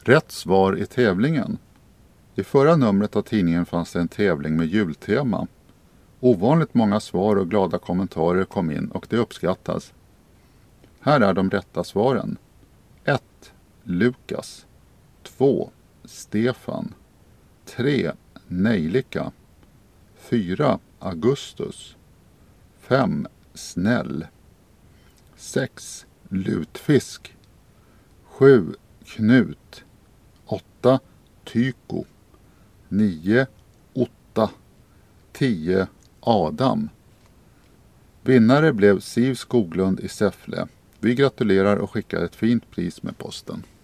Rätt svar i tävlingen. I förra numret av tidningen fanns det en tävling med jultema. Ovanligt många svar och glada kommentarer kom in och det uppskattas. Här är de rätta svaren. 1. Lukas. 2. Stefan. 3. Nejlika. 4. Augustus. 5. Snäll. 6. Lutfisk. 7. Knut. 8. Tyko. 9. Otta. 10. Adam. Vinnare blev Siv Skoglund i Säffle. Vi gratulerar och skickar ett fint pris med posten.